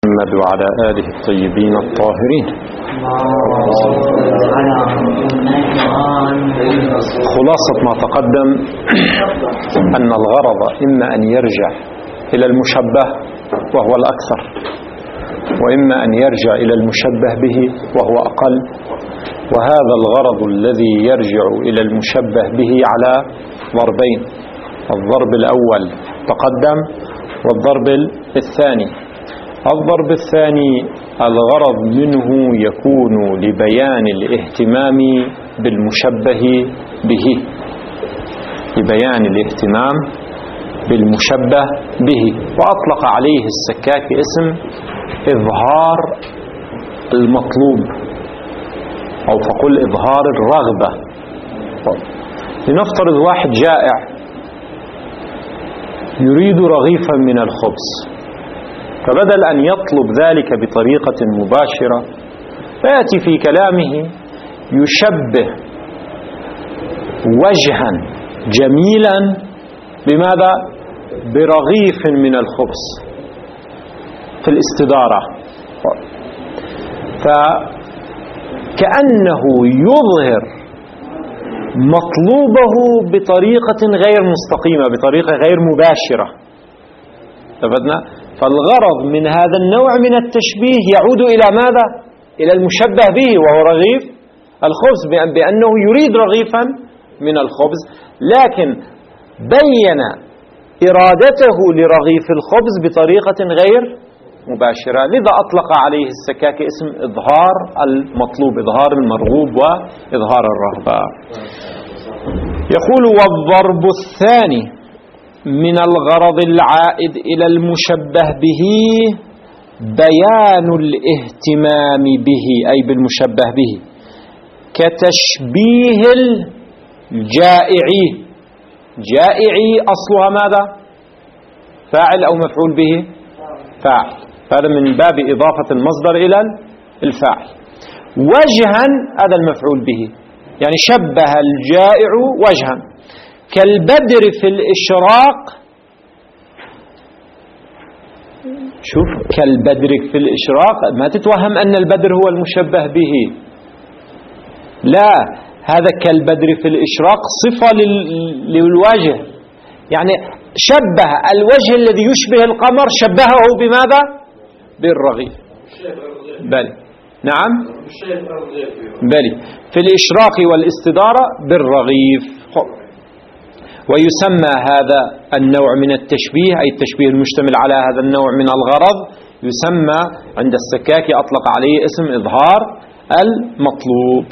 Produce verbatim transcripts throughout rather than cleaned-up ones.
محمد وعلى آله الطيبين الطاهرين. خلاصة ما تقدم أن الغرض إما أن يرجع إلى المشبه وهو الأكثر، وإما أن يرجع إلى المشبه به وهو أقل. وهذا الغرض الذي يرجع إلى المشبه به على ضربين: الضرب الأول تقدم والضرب الثاني. الضرب الثاني الغرض منه يكون لبيان الاهتمام بالمشبه به، لبيان الاهتمام بالمشبه به. وأطلق عليه السكاك اسم إظهار المطلوب، أو فقل إظهار الرغبة. لنفترض واحد جائع يريد رغيفا من الخبز، فبدل أن يطلب ذلك بطريقة مباشرة فيأتي في كلامه يشبه وجها جميلا بماذا؟ برغيف من الخبز في الاستدارة. فكأنه يظهر مطلوبه بطريقة غير مستقيمة، بطريقة غير مباشرة. تفضلنا؟ فالغرض من هذا النوع من التشبيه يعود إلى ماذا؟ إلى المشبه به وهو رغيف الخبز، بأنه يريد رغيفا من الخبز، لكن بين إرادته لرغيف الخبز بطريقة غير مباشرة. لذا أطلق عليه السكاك اسم إظهار المطلوب، إظهار المرغوب وإظهار الرغبة. يقول: والضرب الثاني من الغرض العائد إلى المشبه به بيان الاهتمام به، أي بالمشبه به، كتشبيه الجائعي. جائعي أصلها ماذا؟ فاعل أو مفعول به؟ فاعل. هذا من باب إضافة المصدر إلى الفاعل. وجها هذا المفعول به، يعني شبه الجائع وجها، كالبدر في الإشراق. شوف، كالبدر في الإشراق، ما تتوهم أن البدر هو المشبه به، لا، هذا كالبدر في الإشراق صفة للوجه، يعني شبه الوجه الذي يشبه القمر، شبهه بماذا؟ بالرغيف. بل نعم، بل في الإشراق والاستدارة بالرغيف. ويسمى هذا النوع من التشبيه، أي التشبيه المشتمل على هذا النوع من الغرض، يسمى عند السكاك أطلق عليه اسم إظهار المطلوب.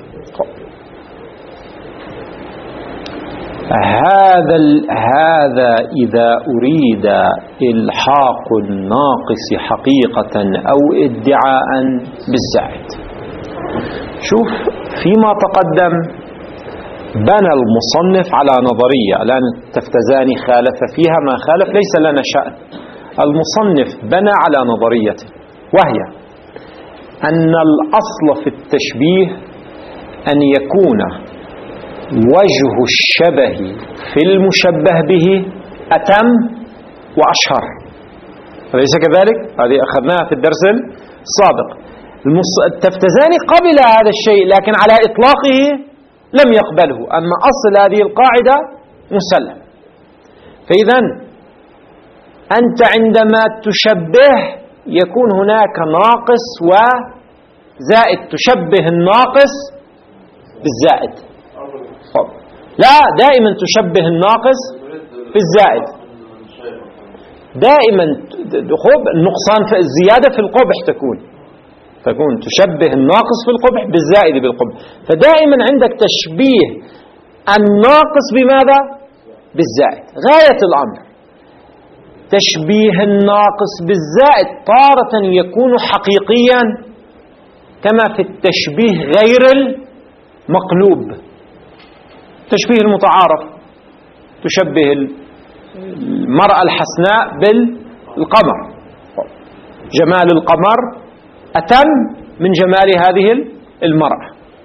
هذا هذا إذا أريد إلحاق الناقص حقيقة أو ادعاء بالزائد. شوف، فيما تقدم بنى المصنف على نظرية، الآن التفتزاني خالف فيها ما خالف، ليس لنا شأن. المصنف بنى على نظرية، وهي أن الأصل في التشبيه أن يكون وجه الشبه في المشبه به أتم وأشهر، أليس كذلك؟ هذه أخذناها في الدرس السابق. التفتزاني قبل هذا الشيء، لكن على إطلاقه لم يقبله، أما أصل هذه القاعدة مسلم. فإذا أنت عندما تشبه يكون هناك ناقص وزائد، تشبه الناقص بالزائد. لا، دائما تشبه الناقص بالزائد، دائما النقصان في الزيادة في القبح تكون تكون تشبه الناقص في القبح بالزائد بالقبح. فدائما عندك تشبيه الناقص بماذا؟ بالزائد. غاية الأمر تشبيه الناقص بالزائد تارة يكون حقيقيا، كما في التشبيه غير المقلوب، تشبيه المتعارف، تشبه المرأة الحسناء بالقمر، جمال القمر أتم من جمال هذه المرأة.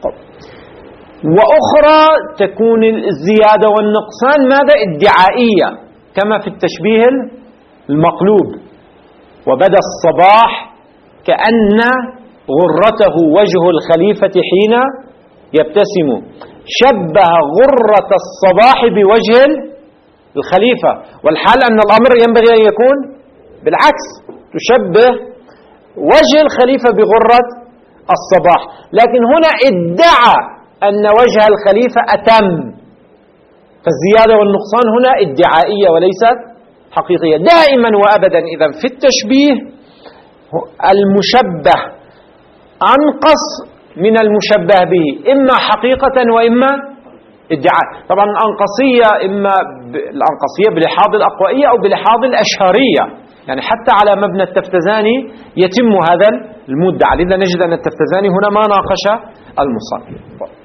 وأخرى تكون الزيادة والنقصان ماذا؟ ادعائية، كما في التشبيه المقلوب، وبدأ الصباح كأن غرته وجه الخليفة حين يبتسم، شبه غرة الصباح بوجه الخليفة، والحال أن الأمر ينبغي أن يكون بالعكس، تشبه وجه الخليفة بغرة الصباح. لكن هنا ادعى أن وجه الخليفة أتم، فالزيادة والنقصان هنا ادعائية وليست حقيقية. دائما وأبدا إذا في التشبيه المشبه أنقص من المشبه به، إما حقيقة وإما ادعاء. طبعا الأنقصية إما الأنقصية بلحاظ الأقوائية أو بلحاظ الأشهرية، يعني حتى على مبنى التفتزاني يتم هذا المدعى. لذا نجد أن التفتزاني هنا ما ناقش المصنف.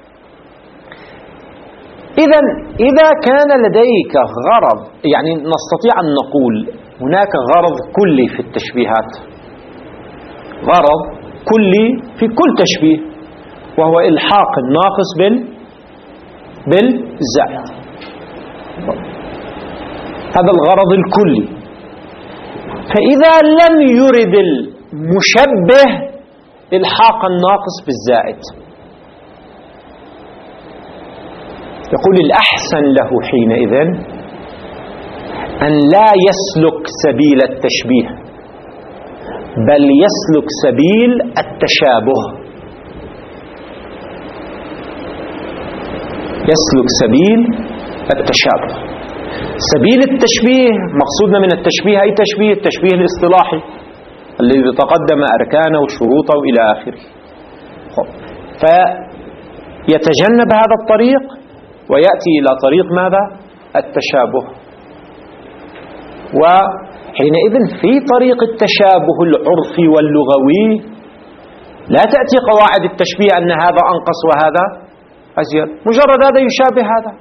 إذا إذا كان لديك غرض، يعني نستطيع أن نقول هناك غرض كلي في التشبيهات، غرض كلي في كل تشبيه، وهو إلحاق الناقص بال بالزائد. هذا الغرض الكلي. فإذا لم يرد المشبه إلحاق الناقص بالزائد، يقول الأحسن له حينئذ أن لا يسلك سبيل التشبيه، بل يسلك سبيل التشابه. يسلك سبيل التشابه. سبيل التشبيه مقصودنا من التشبيه أي تشبيه؟ التشبيه الاصطلاحي الذي تقدم أركانه وشروطه إلى آخره. فيتجنب هذا الطريق ويأتي إلى طريق ماذا؟ التشابه. وحينئذ في طريق التشابه العرفي واللغوي لا تأتي قواعد التشبيه أن هذا أنقص وهذا أزيد، مجرد هذا يشابه هذا،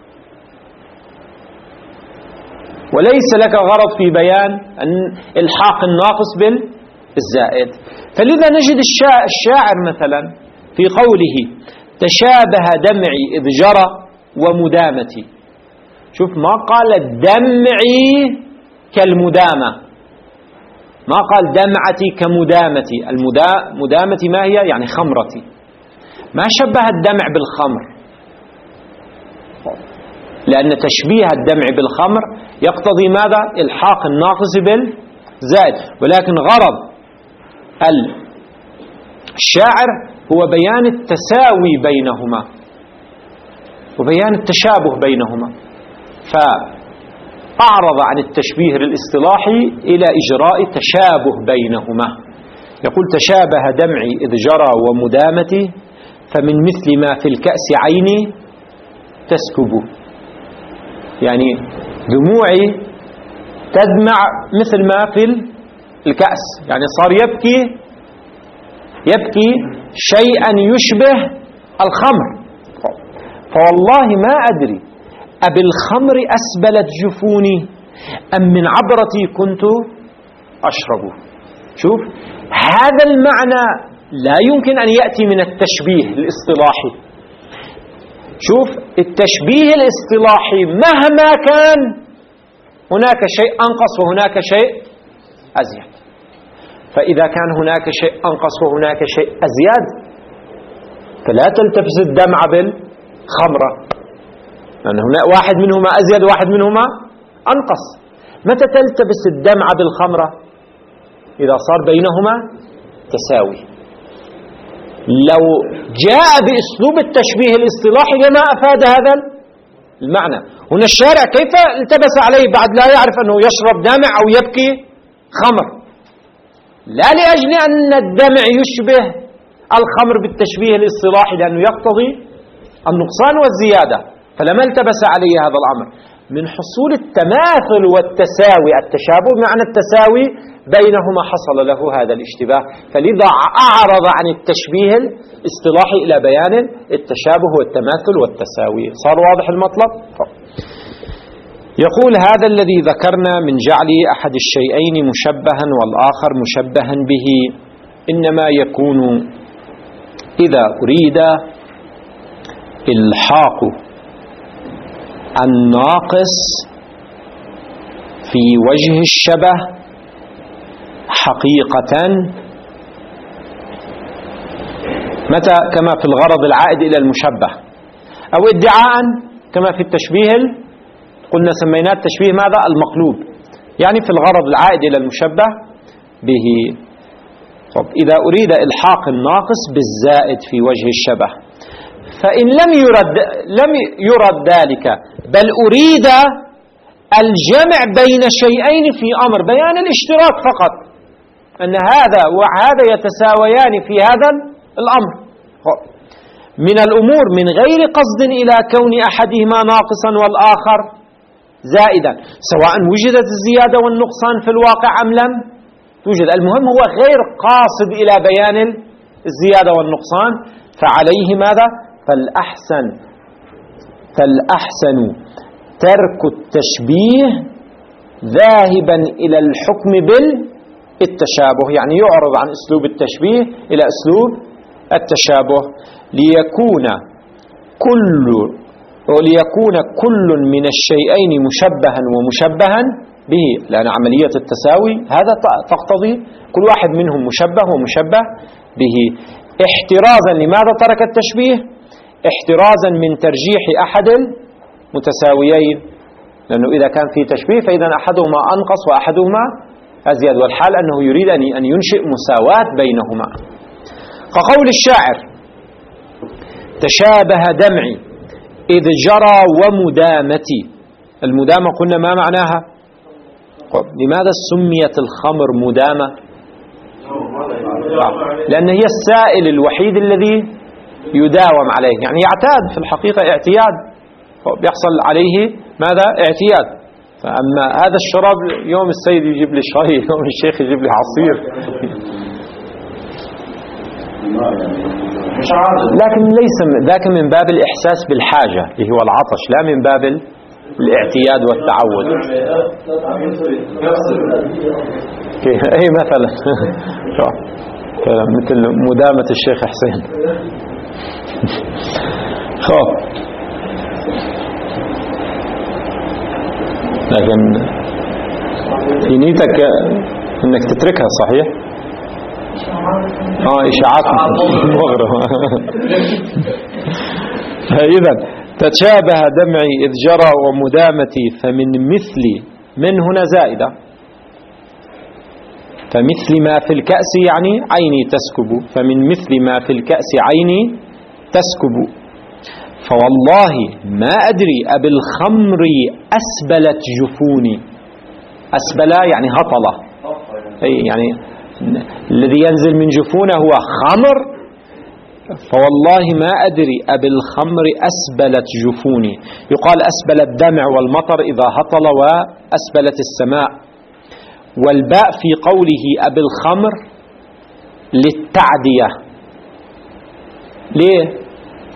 وليس لك غرض في بيان أن إلحاق الناقص بالزائد. فلذا نجد الشاعر مثلا في قوله تشابه دمعي إذ جرى ومدامتي، شوف ما قال دمعي كالمدامة، ما قال دمعتي كمدامتي. المدامتي ما هي؟ يعني خمرتي. ما شبه الدمع بالخمر، لأن تشبيه الدمع بالخمر يقتضي ماذا؟ إلحاق الناقص بالزائد. ولكن غرض الشاعر هو بيان التساوي بينهما وبيان التشابه بينهما، فأعرض عن التشبيه الاصطلاحي إلى إجراء تشابه بينهما. يقول تشابه دمعي إذ جرى ومدامتي، فمن مثل ما في الكأس عيني تسكب، يعني دموعي تدمع مثل ما في الكأس، يعني صار يبكي يبكي شيئا يشبه الخمر. فوالله ما أدري أبالخمر أسبلت جفوني أم من عبرتي كنت أشرب. شوف هذا المعنى لا يمكن أن يأتي من التشبيه الاصطلاحي. شوف التشبيه الاصطلاحي مهما كان هناك شيء أنقص وهناك شيء أزيد، فإذا كان هناك شيء أنقص وهناك شيء أزيد فلا تلتبس الدمع بالخمرة، لأن هنا واحد منهما أزيد واحد منهما أنقص. متى تلتبس الدمع بالخمرة؟ إذا صار بينهما تساوي. لو جاء بأسلوب التشبيه الاصطلاحي لما أفاد هذا المعنى. هنا الشارع كيف التبس عليه بعد لا يعرف أنه يشرب دمع أو يبكي خمر؟ لا لأجل أن الدمع يشبه الخمر بالتشبيه الاصطلاحي لأنه يقتضي النقصان والزيادة، فلما التبس عليه هذا الأمر من حصول التماثل والتساوي. التشابه معنى التساوي بينهما حصل له هذا الاشتباه، فلذا أعرض عن التشبيه الاصطلاحي إلى بيان التشابه والتماثل والتساوي. صار واضح المطلب؟ يقول هذا الذي ذكرنا من جعل أحد الشيئين مشبها والآخر مشبها به إنما يكون إذا أريد إلحاق الناقص في وجه الشبه حقيقة متى؟ كما في الغرض العائد إلى المشبه، أو ادعاء كما في التشبيه، قلنا سميناه التشبيه ماذا؟ المقلوب، يعني في الغرض العائد إلى المشبه به. طب إذا أريد إلحاق الناقص بالزائد في وجه الشبه، فإن لم يرد لم يرد ذلك، بل أريد الجمع بين شيئين في أمر، بيان الاشتراك فقط، أن هذا وهذا يتساويان في هذا الأمر من الأمور من غير قصد إلى كون أحدهما ناقصا والآخر زائدا، سواء وجدت الزيادة والنقصان في الواقع أم لم توجد، المهم هو غير قاصد إلى بيان الزيادة والنقصان، فعليه ماذا؟ فالأحسن فالأحسن ترك التشبيه ذاهبا إلى الحكم بالتشابه، يعني يعرض عن أسلوب التشبيه إلى أسلوب التشابه، ليكون كل وليكون كل من الشيئين مشبها ومشبها به، لأن عملية التساوي هذا تقتضي كل واحد منهم مشبه ومشبه به، احترازا لماذا ترك التشبيه؟ احترازا من ترجيح أحد المتساويين، لأنه إذا كان في تشبيه فإذا أحدهما أنقص وأحدهما أزيد، والحال أنه يريد أن ينشئ مساواة بينهما، كقول الشاعر: تشابه دمعي إذ جرى ومدامتي. المدامة قلنا ما معناها؟ لماذا سميت الخمر مدامة؟ لأن هي السائل الوحيد الذي يداوم عليه، يعني يعتاد في الحقيقة اعتياد، بيحصل عليه ماذا؟ اعتياد. فأما هذا الشراب يوم السيد يجيب لي شاي، يوم الشيخ يجيب لي عصير، لكن ليس ذاك من باب الإحساس بالحاجة اللي هو العطش، لا من باب الاعتياد والتعود. أي مثلا مثل مدامة الشيخ حسين. خب لكن في نيتك انك تتركها صحيح؟ اه اشاعات مغربة. اذا تشابه دمعي اذ جرى ومدامتي فمن مثلي، من هنا زائدة، فمثل ما في الكأس يعني عيني تسكب، فمن مثل ما في الكأس عيني تسكب، فوالله ما أدري أبالخمر أسبلت جفوني. أسبل يعني هطلة، أي يعني الذي ينزل من جفونه هو خمر، فوالله ما أدري أبالخمر أسبلت جفوني. يقال أسبل الدمع والمطر إذا هطل، وأسبلت السماء. والباء في قوله أبالخمر للتعدية. ليه؟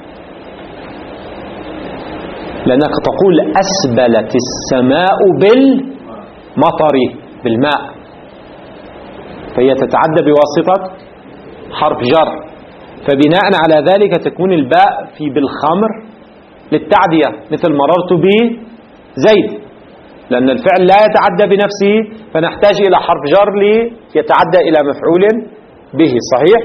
لأنك تقول أسبلت السماء بالمطر، بالماء، فهي تتعدى بواسطة حرف جر، فبناء على ذلك تكون الباء في بالخمر للتعدية، مثل مررت بزيد، لأن الفعل لا يتعدى بنفسه، فنحتاج إلى حرف جر ليتعدى إلى مفعول به. صحيح؟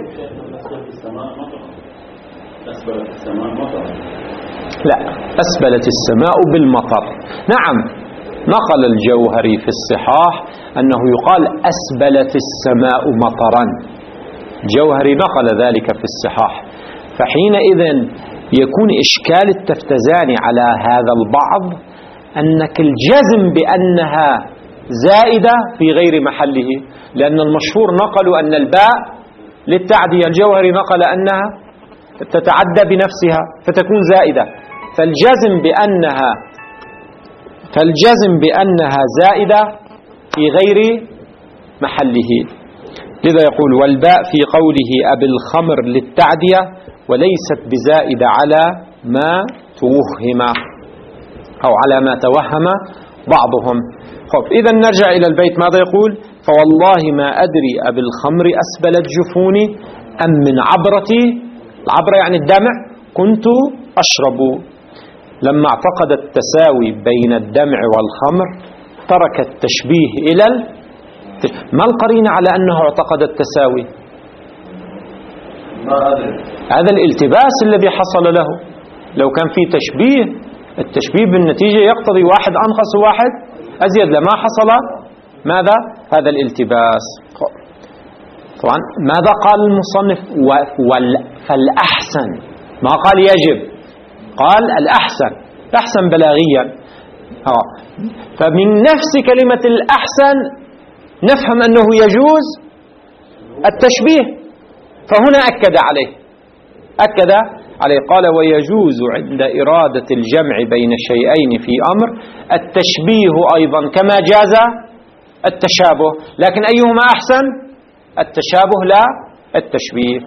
أسبلت السماء مطر. لا، أسبلت السماء بالمطر. نعم، نقل الجوهري في الصحاح أنه يقال أسبلت السماء مطرا، الجوهري نقل ذلك في الصحاح. فحينئذ يكون إشكال التفتزاني على هذا البعض أنك الجزم بأنها زائدة في غير محله، لأن المشهور نقلوا أن الباء للتعدية، الجوهري نقل أنها تتعدى بنفسها فتكون زائدة، فالجزم بأنها فالجزم بأنها زائدة في غير محله. لذا يقول والباء في قوله أبي الخمر للتعدية وليست بزائدة على ما توهم أو على ما توهم بعضهم. خب إذا نرجع إلى البيت، ماذا يقول؟ فوالله ما أدري أبي الخمر أسبلت جفوني أم من عبرتي، العبرة يعني الدمع، كنت أشرب. لما اعتقد التساوي بين الدمع والخمر ترك التشبيه إلى ال... ما القرينة على أنه اعتقد التساوي؟ هذا الالتباس الذي حصل له. لو كان في تشبيه، التشبيه بالنتيجة يقتضي واحد أنقص واحد أزيد، لما حصل ماذا؟ هذا الالتباس. طبعا ماذا قال المصنف؟ فالأحسن، ما قال يجب، قال الأحسن، الأحسن بلاغيا. آه. فمن نفس كلمة الأحسن نفهم أنه يجوز التشبيه، فهنا أكد عليه، أكد عليه قال ويجوز عند إرادة الجمع بين شيئين في أمر التشبيه أيضا كما جاز التشابه، لكن أيهما أحسن؟ التشابه لا التشبيه.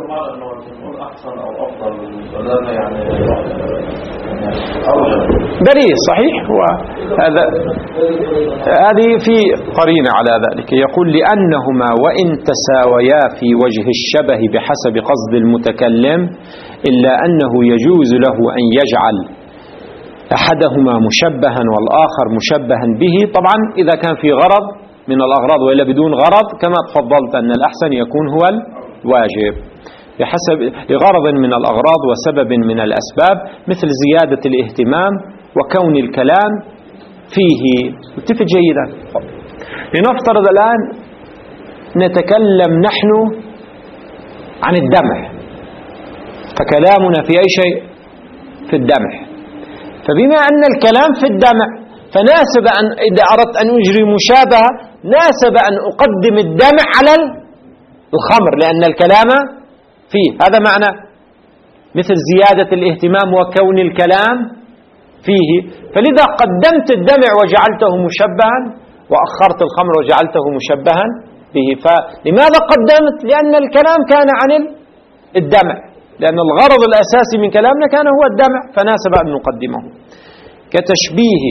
بريء صحيح. وهذا هذه في قرينة على ذلك. يقول لأنهما وإن تساويا في وجه الشبه بحسب قصد المتكلم إلا أنه يجوز له أن يجعل أحدهما مشبها والآخر مشبها به، طبعا إذا كان في غرض من الأغراض، وإلا بدون غرض كما تفضلت أن الأحسن يكون هو الواجب بحسب لغرض من الأغراض وسبب من الأسباب، مثل زيادة الاهتمام وكون الكلام فيه. التفت جيدا. لنفترض الآن نتكلم نحن عن الدمع، فكلامنا في أي شيء؟ في الدمع. فبما أن الكلام في الدمع فناسب أن إذا أردت أن أجري مشابهة ناسب أن أقدم الدمع على الخمر لأن الكلام فيه. هذا معنى مثل زيادة الاهتمام وكون الكلام فيه، فلذا قدمت الدمع وجعلته مشبها وأخرت الخمر وجعلته مشبها به. فلماذا قدمت؟ لأن الكلام كان عن الدمع، لأن الغرض الأساسي من كلامنا كان هو الدمع، فناسب أن نقدمه. كتشبيه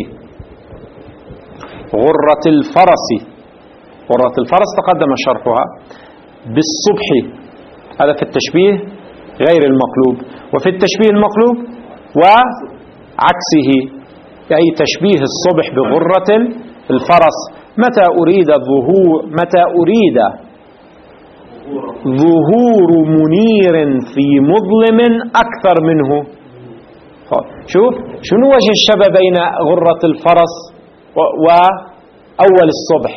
غرة الفرس، غرة الفرس تقدم شرحها بالصبح، هذا في التشبيه غير المقلوب. وفي التشبيه المقلوب وعكسه، أي تشبيه الصبح بغرة الفرس. متى أريد ظهور متى أريد ظهور منير في مظلم أكثر منه. شوف شنو وجه الشبه بين غرة الفرس وأول الصبح؟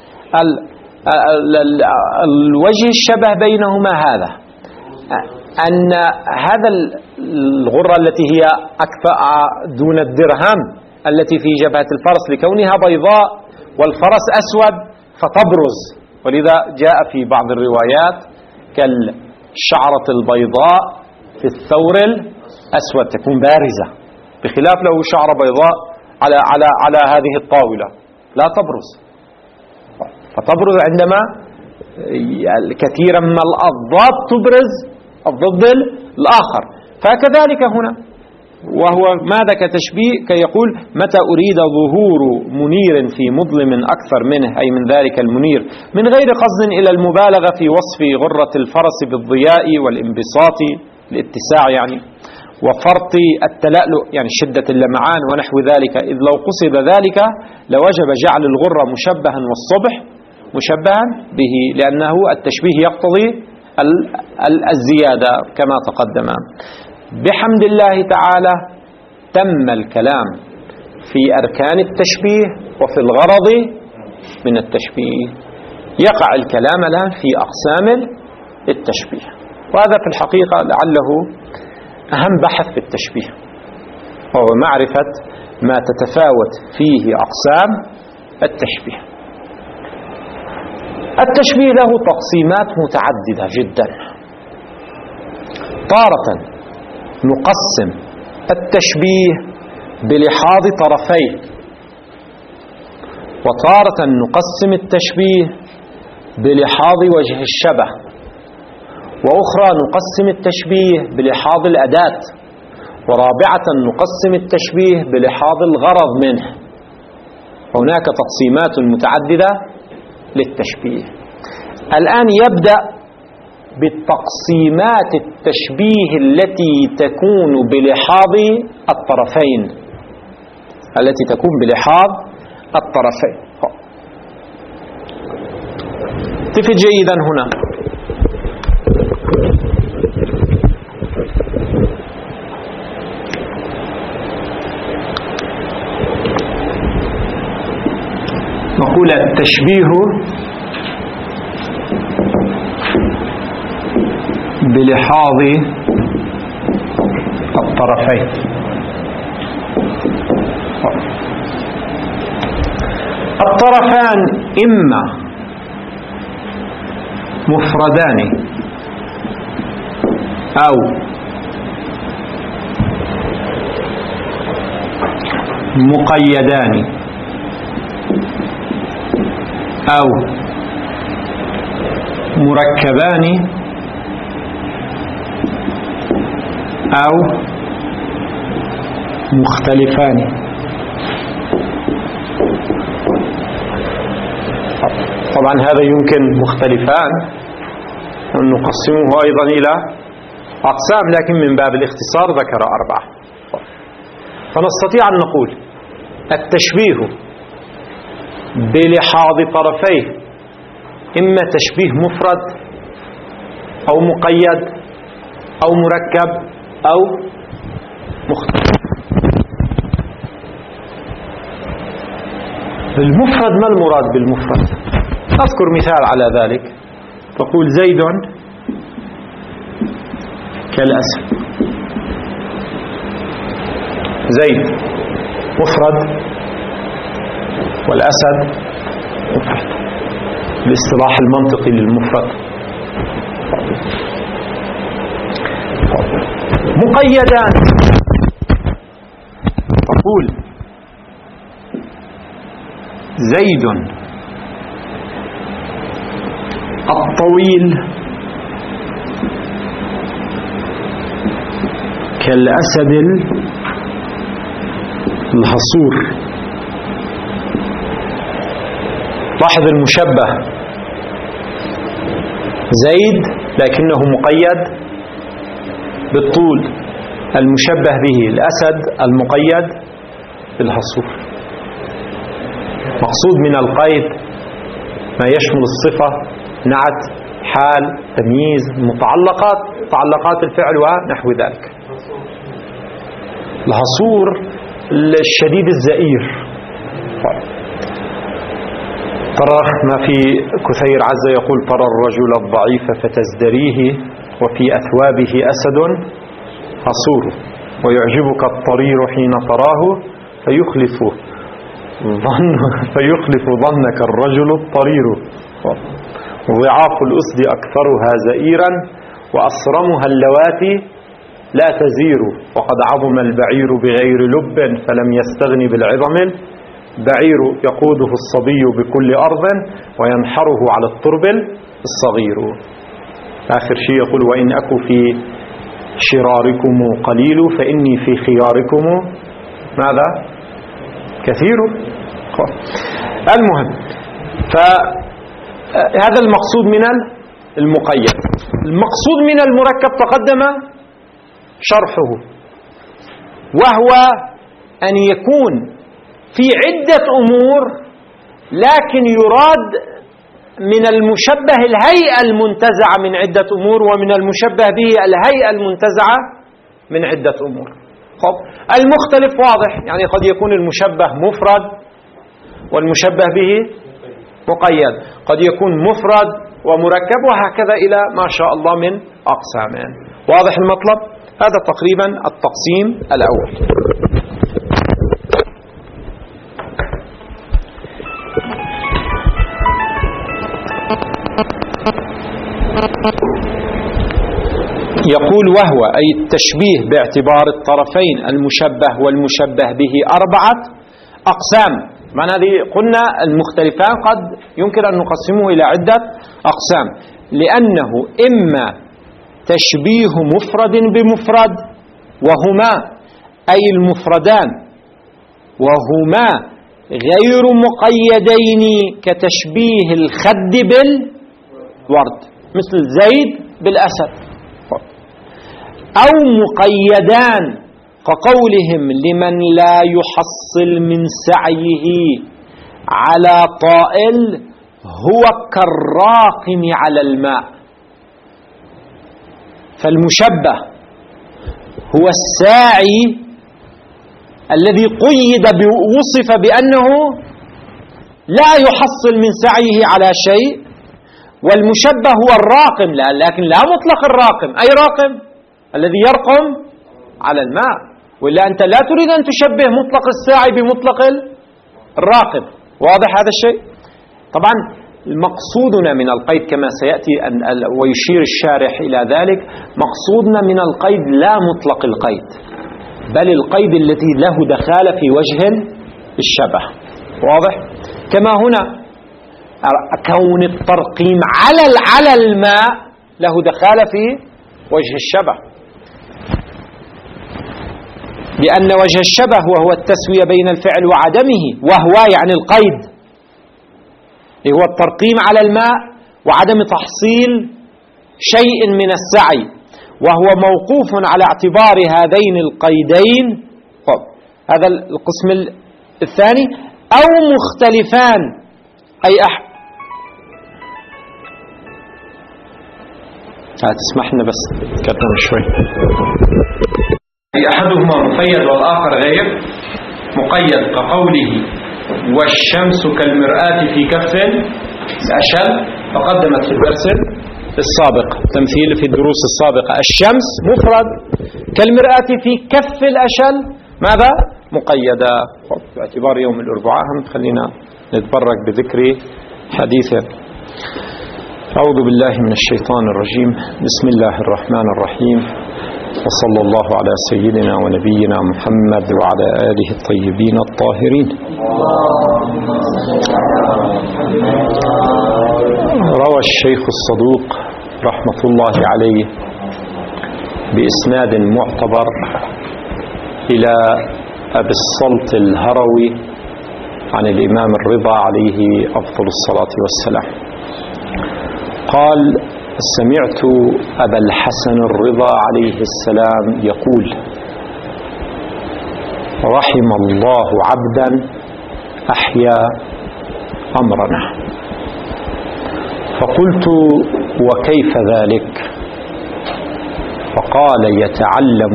الوجه الشبه بينهما هذا، أن هذا الغرة التي هي أكثر دون الدرهم التي في جبهة الفرس لكونها بيضاء والفرس أسود فتبرز، ولذا جاء في بعض الروايات كالشعرة البيضاء في الثور الأسود تكون بارزة، بخلاف لو شعرة بيضاء على على على هذه الطاولة لا تبرز، فتبرز عندما كثيرا من الأضداد تبرز الضد الآخر. فكذلك هنا، وهو ماذا كتشبيه كيقول متى أريد ظهور منير في مظلم أكثر منه، أي من ذلك المنير، من غير قصد إلى المبالغة في وصف غرة الفرس بالضياء والانبساط الاتساع يعني، وفرط التلألؤ يعني شدة اللمعان ونحو ذلك، إذ لو قصد ذلك لوجب جعل الغرة مشبها والصبح مشبها به، لأنه التشبيه يقتضي الزيادة كما تقدم. بحمد الله تعالى تم الكلام في أركان التشبيه وفي الغرض من التشبيه. يقع الكلام الآن في أقسام التشبيه، وهذا في الحقيقة لعله أهم بحث في التشبيه، وهو معرفة ما تتفاوت فيه أقسام التشبيه. التشبيه له تقسيمات متعددة جدا. تارة نقسم التشبيه بلحاظ طرفيه، وتارة نقسم التشبيه بلحاظ وجه الشبه، وأخرى نقسم التشبيه بلحاظ الأداة، ورابعة نقسم التشبيه بلحاظ الغرض منه. هناك تقسيمات متعددة للتشبيه. الآن يبدأ بالتقسيمات التشبيه التي تكون بلحاظ الطرفين، التي تكون بلحاظ الطرفين. تفت جيدا هنا. نقول التشبيه بلحاظ الطرفين. الطرفان إما مفردان أو مقيدان أو مركبان أو مختلفان. طبعا هذا يمكن مختلفان ونقسمه أيضا إلى أقسام، لكن من باب الاختصار ذكر أربعة. فنستطيع أن نقول التشبيه بلحاظ طرفيه إما تشبيه مفرد أو مقيد أو مركب أو مختلف. المفرد، ما المراد بالمفرد؟ أذكر مثال على ذلك. تقول زيد كالأسد. زيد مفرد والأسد مفرد بالاصطلاح المنطقي للمفرد. مقيدان، تقول زيد الطويل كالأسد الهصور. لاحظ المشبه زيد لكنه مقيد بالطول، المشبه به الأسد المقيد بالهصور. مقصود من القيد ما يشمل الصفة، نعت، حال، تمييز، متعلقات، متعلقات الفعل ونحو ذلك. الهصور الشديد الزئير. ترى ما في كثير عزة يقول ترى الرجل الضعيف فتزدريه وفي أثوابه أسد هصور، ويعجبك الطرير حين تراه فيخلف ظن فيخلف ظنك الرجل الطرير. ضعاف الأسد أكثرها زئيرا وأصرمها اللواتي لا تزير، وقد عظم البعير بغير لب فلم يستغن بالعظم البعير، يقوده الصبي بكل أرض وينحره على الترب الصغير. آخر شيء يقول وإن أكو في شراركم قليل فإني في خياركم ماذا؟ كثير. المهم، فهذا المقصود من المقيد. المقصود من المركب تقدم شرحه، وهو أن يكون في عدة أمور لكن يراد من المشبه الهيئة المنتزعة من عدة أمور، ومن المشبه به الهيئة المنتزعة من عدة أمور. خب المختلف واضح، يعني قد يكون المشبه مفرد والمشبه به مقيد، قد يكون مفرد ومركب، وهكذا إلى ما شاء الله من أقسامين. واضح المطلب؟ هذا تقريبا التقسيم الأول. يقول وهو أي التشبيه باعتبار الطرفين المشبه والمشبه به أربعة أقسام. معنى هذه قلنا المختلفان قد يمكن أن نقسمه إلى عدة أقسام، لأنه إما تشبيه مفرد بمفرد وهما أي المفردان وهما غير مقيدين كتشبيه الخد بالورد مثل زيد بالأسد، أو مقيدان كقولهم لمن لا يحصل من سعيه على طائل هو كالراقم على الماء. فالمشبه هو الساعي الذي قيد وصف بأنه لا يحصل من سعيه على شيء، والمشبه هو الراقم، لا لكن لا مطلق الراقم. أي راقم؟ الذي يرقم على الماء، وإلا أنت لا تريد أن تشبه مطلق الساعي بمطلق الراقم. واضح هذا الشيء؟ طبعا مقصودنا من القيد كما سيأتي أن ويشير الشارح إلى ذلك، مقصودنا من القيد لا مطلق القيد، بل القيد الذي له دخالة في وجه الشبه. واضح؟ كما هنا كون الترقيم على على الماء له دخالة في وجه الشبه، لأن وجه الشبه وهو التسوية بين الفعل وعدمه، وهو يعني القيد هو الترقيم على الماء وعدم تحصيل شيء من السعي، وهو موقوف على اعتبار هذين القيدين. طب هذا القسم الثاني. أو مختلفان، أي أح تسمحنا بس تكلم شوي. أحدهما مقيد والآخر غير مقيد، كقوله والشمس كالمرآة في كف أشل، تقدمت في الدرس السابق تمثيل في الدروس السابقة. الشمس مفرد، كالمرآة في كف الأشل ماذا؟ مقيدة. باعتبار يوم الأربعاء هم خلينا نتبرك بذكر حديثه. أعوذ بالله من الشيطان الرجيم، بسم الله الرحمن الرحيم، وصلى الله على سيدنا ونبينا محمد وعلى آله الطيبين الطاهرين. روى الشيخ الصدوق رحمة الله عليه بإسناد معتبر إلى أبي الصلت الهروي عن الإمام الرضا عليه أفضل الصلاة والسلام قال: سمعت أبا الحسن الرضا عليه السلام يقول: رحم الله عبدا أحيا أمرنا. فقلت: وكيف ذلك؟ فقال: يتعلم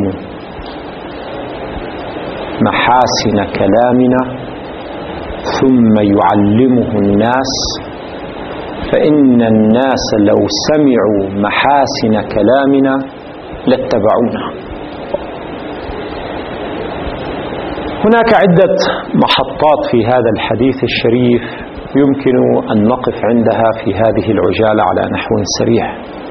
محاسن كلامنا ثم يعلمه الناس، فإن الناس لو سمعوا محاسن كلامنا لاتبعونا. هناك عدة محطات في هذا الحديث الشريف يمكن أن نقف عندها في هذه العجالة على نحو سريع.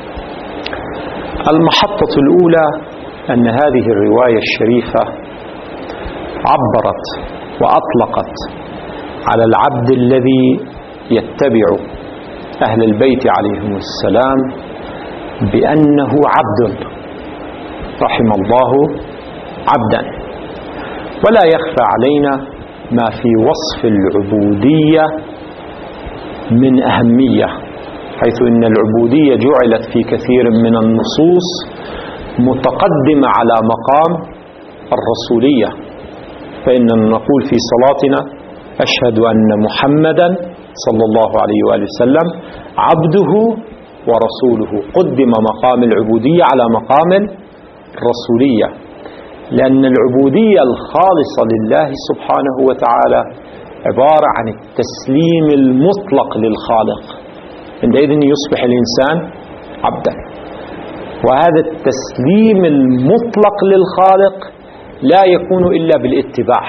المحطة الأولى أن هذه الرواية الشريفة عبرت وأطلقت على العبد الذي يتبع أهل البيت عليهم السلام بأنه عبد، رحم الله عبدا. ولا يخفى علينا ما في وصف العبودية من أهمية، حيث إن العبودية جعلت في كثير من النصوص متقدمة على مقام الرسولية. فإننا نقول في صلاتنا: أشهد أن محمدا صلى الله عليه وآله وسلم عبده ورسوله. قدم مقام العبودية على مقام الرسولية، لأن العبودية الخالصة لله سبحانه وتعالى عبارة عن التسليم المطلق للخالق، عندئذ يصبح الإنسان عبدا. وهذا التسليم المطلق للخالق لا يكون إلا بالاتباع،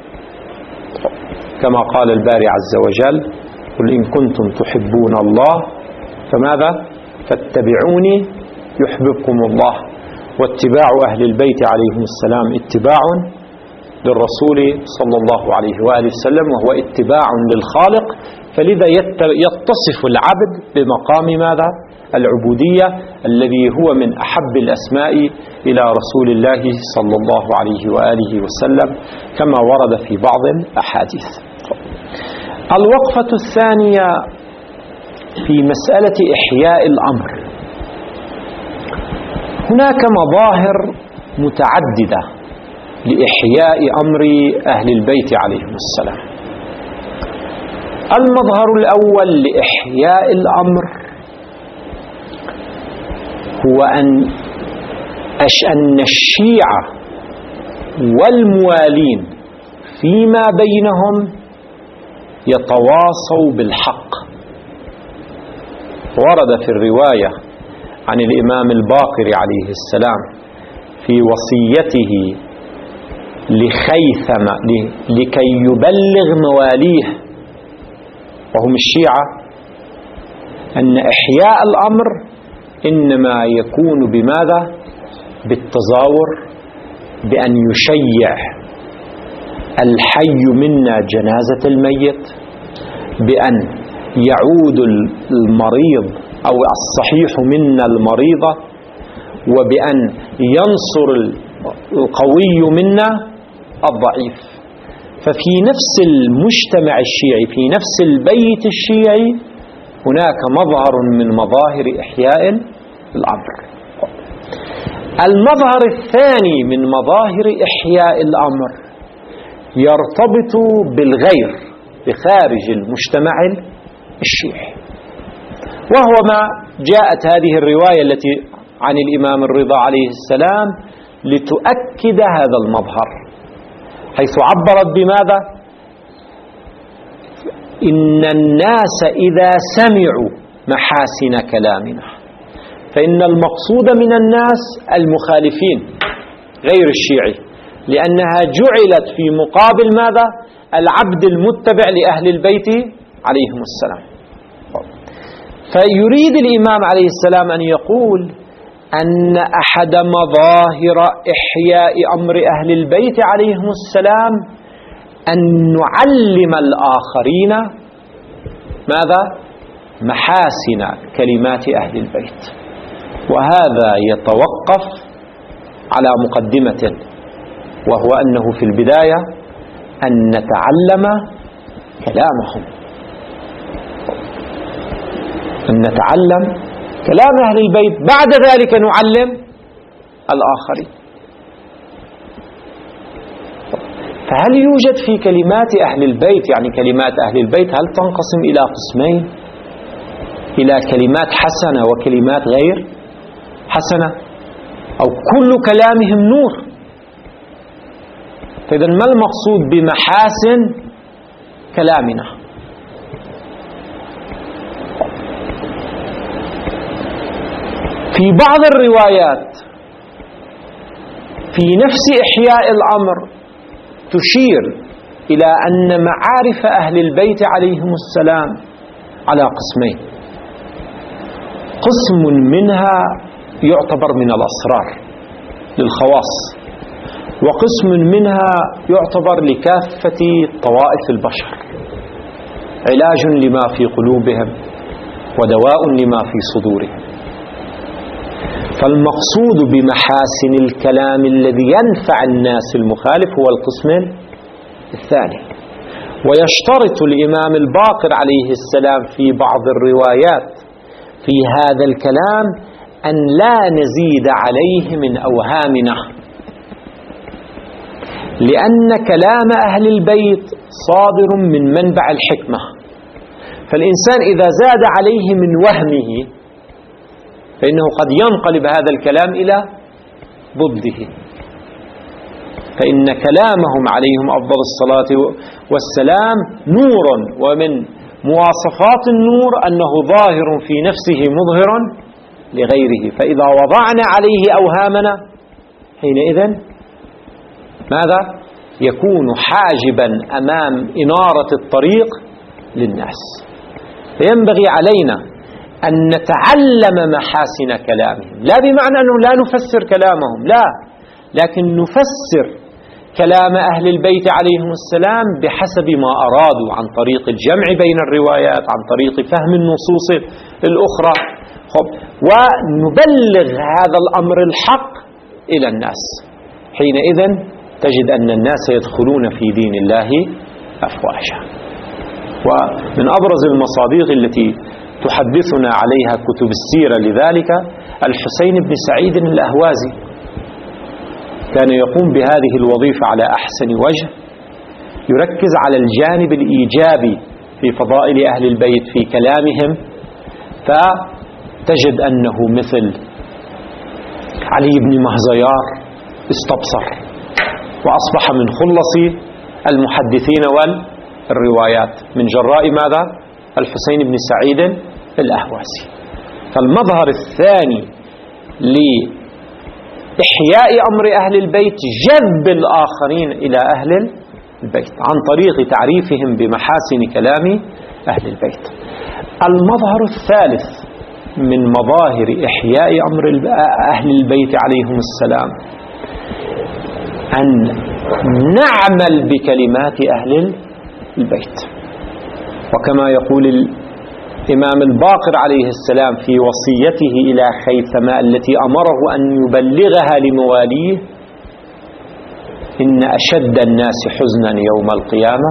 كما قال الباري عز وجل: قل إن كنتم تحبون الله فماذا؟ فاتبعوني يحببكم الله. واتباع أهل البيت عليهم السلام اتباع للرسول صلى الله عليه وآله وسلم، وهو اتباع للخالق. فلذا يتصف العبد بمقام ماذا؟ العبودية، الذي هو من أحب الأسماء إلى رسول الله صلى الله عليه وآله وسلم كما ورد في بعض الأحاديث. الوقفة الثانية في مسألة إحياء الأمر. هناك مظاهر متعددة لإحياء أمر أهل البيت عليهم السلام. المظهر الأول لإحياء الأمر هو أن أن الشيعة والموالين فيما بينهم يتواصوا بالحق. ورد في الرواية عن الإمام الباقر عليه السلام في وصيته لخيثم لكي يبلغ مواليه وهم الشيعة أن إحياء الأمر إنما يكون بماذا؟ بالتزاور، بأن يشيع الحي منا جنازة الميت، بأن يعود المريض أو الصحيح منا المريضة، وبأن ينصر القوي منا الضعيف. ففي نفس المجتمع الشيعي، في نفس البيت الشيعي، هناك مظهر من مظاهر إحياء الأمر. المظهر الثاني من مظاهر إحياء الأمر يرتبط بالغير بخارج المجتمع الشيعي، وهو ما جاءت هذه الرواية التي عن الإمام الرضا عليه السلام لتؤكد هذا المظهر، حيث عبرت بماذا؟ إن الناس إذا سمعوا محاسن كلامنا، فإن المقصود من الناس المخالفين غير الشيعي، لأنها جعلت في مقابل ماذا؟ العبد المتبع لأهل البيت عليهم السلام. فيريد الإمام عليه السلام أن يقول أن أحد مظاهر إحياء أمر أهل البيت عليهم السلام أن نعلم الآخرين ماذا؟ محاسن كلمات أهل البيت. وهذا يتوقف على مقدمة، وهو أنه في البداية أن نتعلم كلامهم، أن نتعلم كلام أهل البيت، بعد ذلك نعلم الآخرين. فهل يوجد في كلمات أهل البيت، يعني كلمات أهل البيت هل تنقسم إلى قسمين؟ إلى كلمات حسنة وكلمات غير حسنة، أو كل كلامهم نور؟ فإذا ما المقصود بمحاسن كلامنا؟ في بعض الروايات في نفس إحياء الأمر تشير إلى أن معارف أهل البيت عليهم السلام على قسمين: قسم منها يعتبر من الأسرار للخواص، وقسم منها يعتبر لكافة طوائف البشر، علاج لما في قلوبهم ودواء لما في صدورهم. فالمقصود بمحاسن الكلام الذي ينفع الناس المخالف هو القسم الثاني. ويشترط الإمام الباقر عليه السلام في بعض الروايات في هذا الكلام أن لا نزيد عليه من أوهامنا، لأن كلام أهل البيت صادر من منبع الحكمة، فالإنسان إذا زاد عليه من وهمه فإنه قد ينقلب هذا الكلام إلى ضده. فإن كلامهم عليهم أفضل الصلاة والسلام نور، ومن مواصفات النور أنه ظاهر في نفسه مظهر لغيره، فإذا وضعنا عليه أوهامنا حينئذ ماذا؟ يكون حاجبا أمام إنارة الطريق للناس. فينبغي علينا أن نتعلم محاسن كلامهم، لا بمعنى أنه لا نفسر كلامهم، لا، لكن نفسر كلام أهل البيت عليهم السلام بحسب ما أرادوا، عن طريق الجمع بين الروايات، عن طريق فهم النصوص الأخرى، ونبلغ هذا الأمر الحق إلى الناس. حينئذ تجد أن الناس يدخلون في دين الله أفواجا. ومن أبرز المصادق التي تحدثنا عليها كتب السيرة لذلك الحسين بن سعيد الأهوازي، كان يقوم بهذه الوظيفة على أحسن وجه، يركز على الجانب الإيجابي في فضائل أهل البيت في كلامهم، فتجد أنه مثل علي بن مهزيار استبصر وأصبح من خلص المحدثين الروايات من جراء ماذا؟ الحسين بن سعيد الأهوازي. فالمظهر الثاني لإحياء أمر أهل البيت جذب الآخرين إلى أهل البيت عن طريق تعريفهم بمحاسن كلام أهل البيت. المظهر الثالث من مظاهر إحياء أمر أهل البيت عليهم السلام أن نعمل بكلمات أهل البيت، وكما يقول الإمام الباقر عليه السلام في وصيته إلى خيثمة التي أمره أن يبلغها لمواليه: إن أشد الناس حزنا يوم القيامة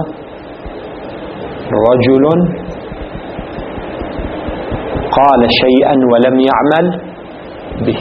رجل قال شيئا ولم يعمل به.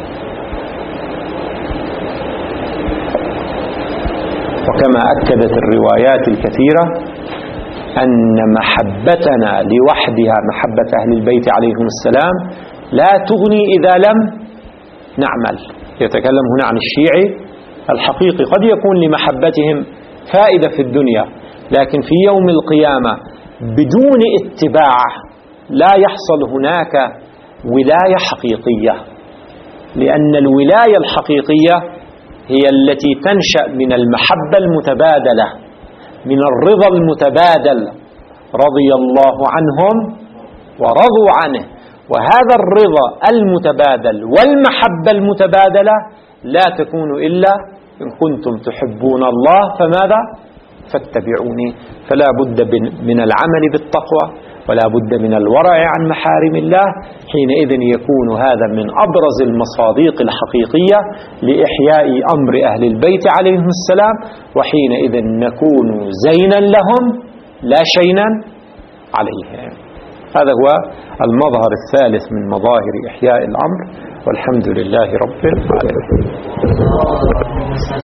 وكما أكدت الروايات الكثيرة أن محبتنا لوحدها، محبة أهل البيت عليهم السلام، لا تغني إذا لم نعمل. يتكلم هنا عن الشيعي الحقيقي، قد يكون لمحبتهم فائدة في الدنيا، لكن في يوم القيامة بدون اتباع لا يحصل هناك ولاية حقيقية، لأن الولاية الحقيقية هي التي تنشأ من المحبة المتبادلة، من الرضا المتبادل، رضي الله عنهم ورضوا عنه. وهذا الرضا المتبادل والمحبة المتبادلة لا تكون إلا إن كنتم تحبون الله فماذا؟ فاتبعوني. فلا بد من العمل بالتقوى، ولا بد من الورع عن محارم الله. حينئذ يكون هذا من أبرز المصادق الحقيقية لإحياء أمر أهل البيت عليهم السلام، وحينئذ نكون زينا لهم لا شينا عليهم. هذا هو المظهر الثالث من مظاهر إحياء الأمر، والحمد لله رب العالمين.